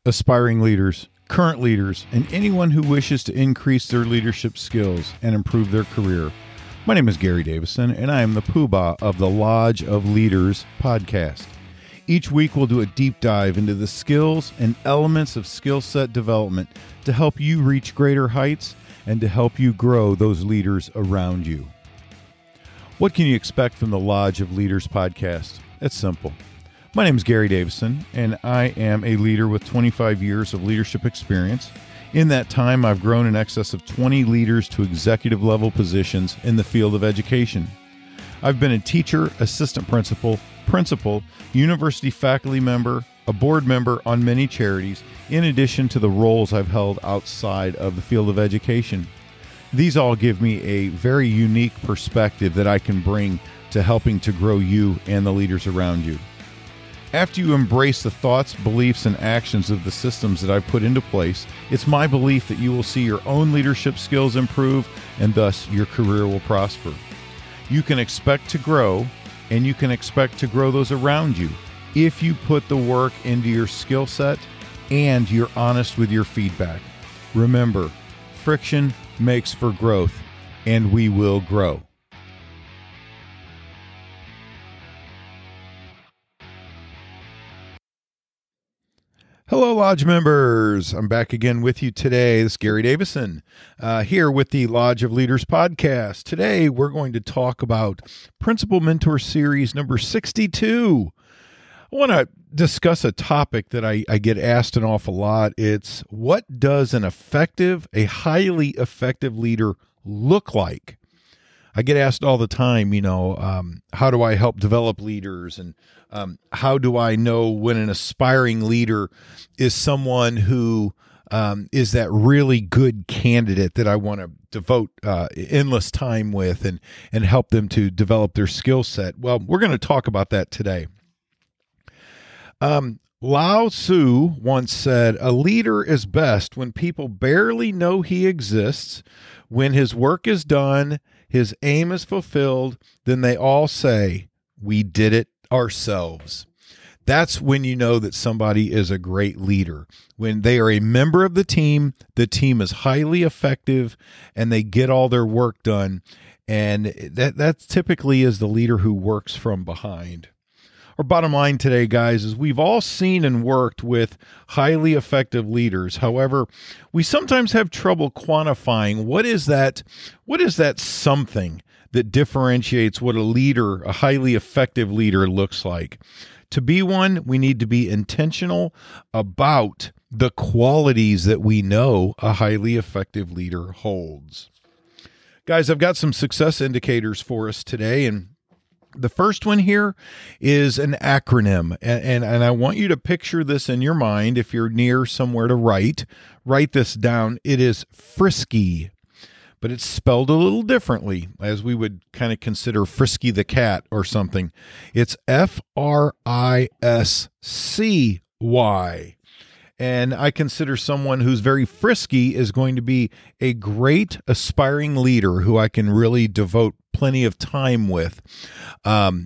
aspiring leaders, current leaders, and anyone who wishes to increase their leadership skills and improve their career. My name is Gary Davison, and I am the poobah of the Lodge of Leaders podcast. Each week, we'll do a deep dive into the skills and elements of skill set development to help you reach greater heights and to help you grow those leaders around you. What can you expect from the Lodge of Leaders podcast? It's simple. My name is Gary Davison, and I am a leader with 25 years of leadership experience. In that time, I've grown in excess of 20 leaders to executive level positions in the field of education. I've been a teacher, assistant principal, university faculty member, a board member on many charities, in addition to the roles I've held outside of the field of education. These all give me a very unique perspective that I can bring to helping to grow you and the leaders around you. After you embrace the thoughts, beliefs, and actions of the systems that I've put into place, it's my belief that you will see your own leadership skills improve and thus your career will prosper. You can expect to grow, and you can expect to grow those around you if you put the work into your skill set and you're honest with your feedback. Remember, friction makes for growth, and we will grow. Hello, Lodge members. I'm back again with you today. This is Gary Davison here with the Lodge of Leaders podcast. Today, we're going to talk about Principal Mentor Series number 62. I want to discuss a topic that I get asked an awful lot. It's what does a highly effective leader look like? I get asked all the time, how do I help develop leaders? And how do I know when an aspiring leader is someone who is that really good candidate that I want to devote endless time with and help them to develop their skill set? Well, we're going to talk about that today. Lao Tzu once said, "A leader is best when people barely know he exists, when his work is done, his aim is fulfilled, then they all say, 'We did it ourselves.'" That's when you know that somebody is a great leader. When they are a member of the team is highly effective, and they get all their work done. And that typically is the leader who works from behind. Our bottom line today, guys, is we've all seen and worked with highly effective leaders. However, we sometimes have trouble quantifying what is that something that differentiates what a highly effective leader looks like. To be one, we need to be intentional about the qualities that we know a highly effective leader holds. Guys, I've got some success indicators for us today, and the first one here is an acronym, and I want you to picture this in your mind. If you're near somewhere to write this down. It is Frisky, but it's spelled a little differently, as we would kind of consider Frisky the cat or something. It's Friscy. And I consider someone who's very frisky is going to be a great aspiring leader who I can really devote plenty of time with. And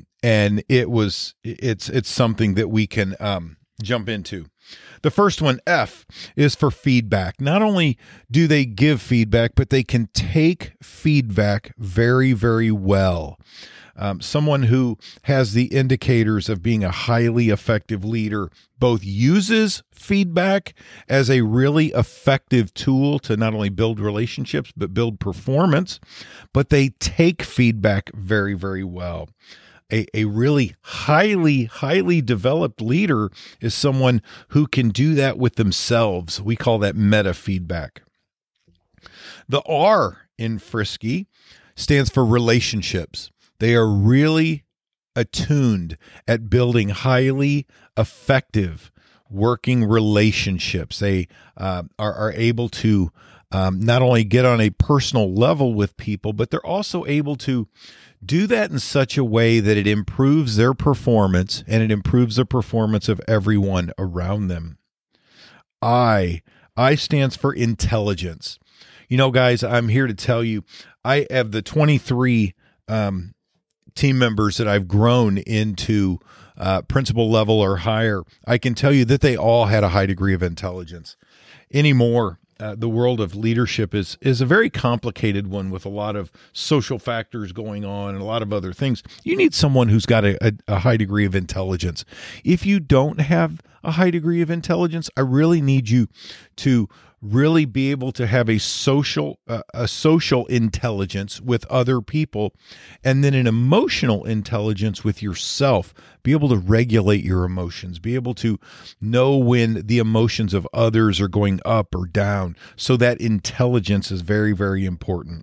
it's something that we can jump into. The first one, F, is for feedback. Not only do they give feedback, but they can take feedback very, very well. Someone who has the indicators of being a highly effective leader both uses feedback as a really effective tool to not only build relationships, but build performance, but they take feedback very, very well. A really highly developed leader is someone who can do that with themselves. We call that meta feedback. The R in Frisky stands for relationships. They are really attuned at building highly effective working relationships. They are able to not only get on a personal level with people, but they're also able to do that in such a way that it improves their performance and it improves the performance of everyone around them. I stands for intelligence. Guys, I'm here to tell you, I have the 23 team members that I've grown into principal level or higher, I can tell you that they all had a high degree of intelligence. Anymore, the world of leadership is a very complicated one with a lot of social factors going on and a lot of other things. You need someone who's got a high degree of intelligence. If you don't have a high degree of intelligence, I really need you to really be able to have a social intelligence with other people, and then an emotional intelligence with yourself. Be able to regulate your emotions, be able to know when the emotions of others are going up or down. So that intelligence is very, very important.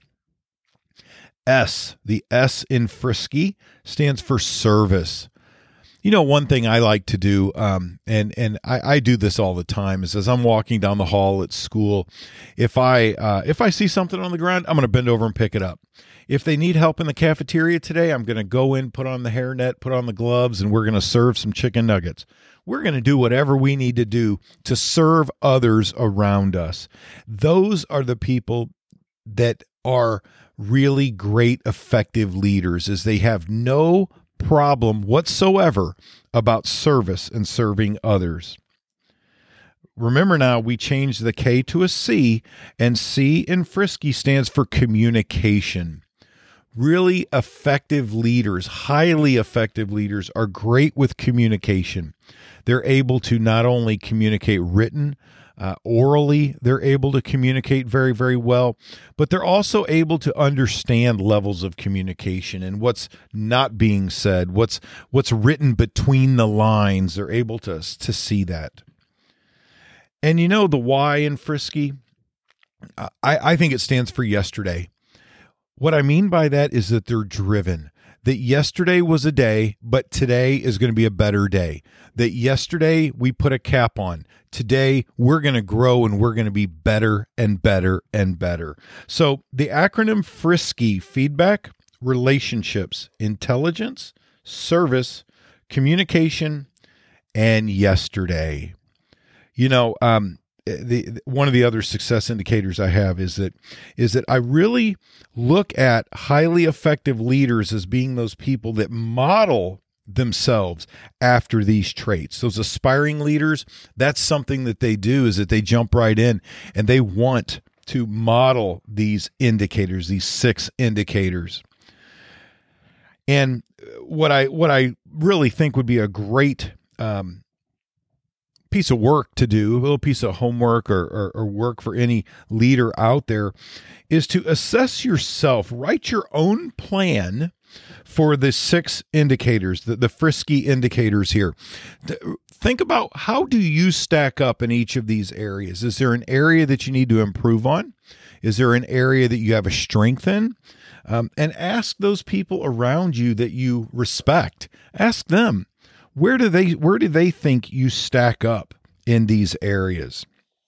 The S in Frisky stands for service. You know, one thing I like to do, and I do this all the time, is as I'm walking down the hall at school, if I see something on the ground, I'm going to bend over and pick it up. If they need help in the cafeteria today, I'm going to go in, put on the hairnet, put on the gloves, and we're going to serve some chicken nuggets. We're going to do whatever we need to do to serve others around us. Those are the people that are really great, effective leaders, is they have no problem whatsoever about service and serving others. Remember now, we changed the K to a C, and C in Frisky stands for communication. Really effective leaders, highly effective leaders, are great with communication. They're able to not only communicate written, orally, they're able to communicate very, very well, but they're also able to understand levels of communication and what's not being said, what's written between the lines. They're able to see that. And you know, the Y in Frisky, I think it stands for yesterday. What I mean by that is that they're driven. That yesterday was a day, but today is going to be a better day. That yesterday we put a cap on. Today we're going to grow and we're going to be better and better and better. So the acronym Frisky: feedback, relationships, intelligence, service, communication, and yesterday. You know, one of the other success indicators I have is that I really look at highly effective leaders as being those people that model themselves after these traits. Those aspiring leaders, that's something that they do, is that they jump right in and they want to model these indicators, these 6 indicators. And what I really think would be a great piece of work to do, a little piece of homework or work for any leader out there, is to assess yourself, write your own plan for the 6 indicators, the Frisky indicators here. Think about, how do you stack up in each of these areas? Is there an area that you need to improve on? Is there an area that you have a strength in? And ask those people around you that you respect. Ask them, where do they think you stack up in these areas?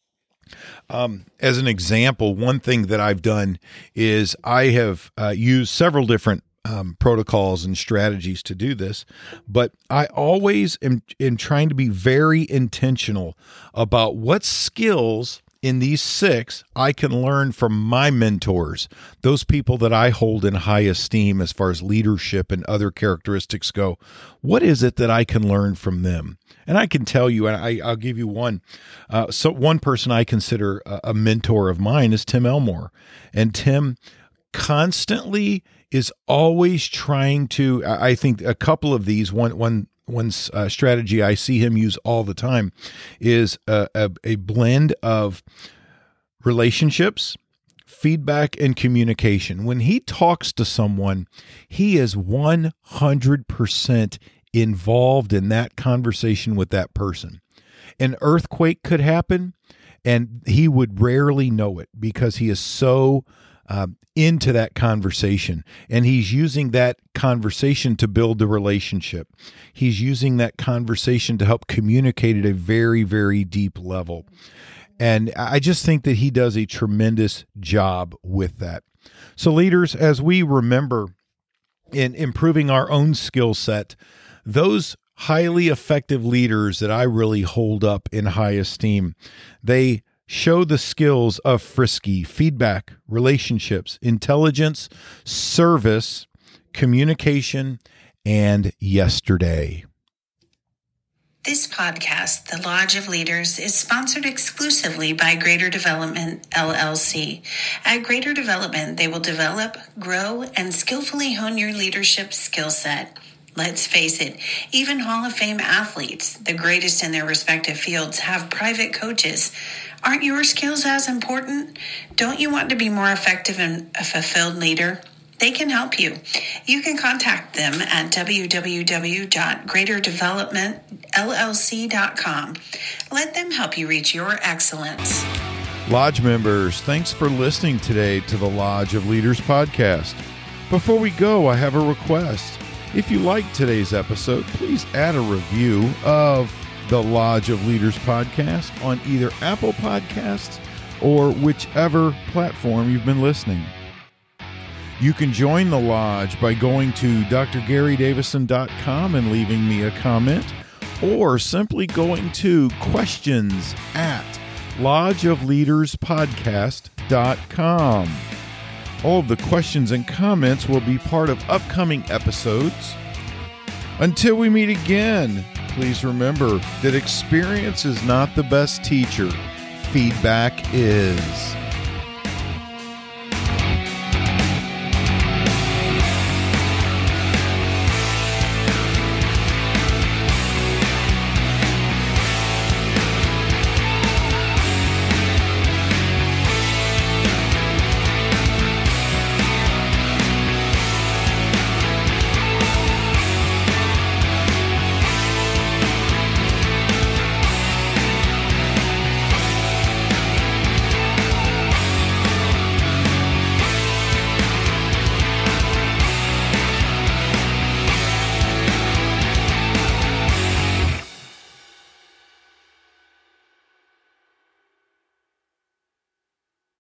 As an example, one thing that I've done is I have used several different protocols and strategies to do this, but I always am trying to be very intentional about what skills in these 6 I can learn from my mentors, those people that I hold in high esteem as far as leadership and other characteristics go. What is it that I can learn from them? And I can tell you, and I'll give you one. So one person I consider a mentor of mine is Tim Elmore. And Tim constantly is always trying to, I think a couple of these, one strategy I see him use all the time is a blend of relationships, feedback, and communication. When he talks to someone, he is 100% involved in that conversation with that person. An earthquake could happen, and he would rarely know it because he is so into that conversation, and he's using that conversation to build the relationship. He's using that conversation to help communicate at a very, very deep level. And I just think that he does a tremendous job with that. So leaders, as we remember in improving our own skill set, those highly effective leaders that I really hold up in high esteem, they show the skills of Frisky: feedback, relationships, intelligence, service, communication, and yesterday. This podcast, The Lodge of Leaders, is sponsored exclusively by Greater Development, LLC. At Greater Development, they will develop, grow, and skillfully hone your leadership skill set. Let's face it, even Hall of Fame athletes, the greatest in their respective fields, have private coaches. Aren't your skills as important? Don't you want to be more effective and a fulfilled leader? They can help you. You can contact them at www.greaterdevelopmentllc.com. Let them help you reach your excellence. Lodge members, thanks for listening today to the Lodge of Leaders podcast. Before we go, I have a request. If you liked today's episode, please add a review of the Lodge of Leaders podcast on either Apple Podcasts or whichever platform you've been listening. You can join the Lodge by going to drgarydavison.com and leaving me a comment, or simply going to questions@lodgeofleaderspodcast.com. All of the questions and comments will be part of upcoming episodes. Until we meet again, please remember that experience is not the best teacher. Feedback is.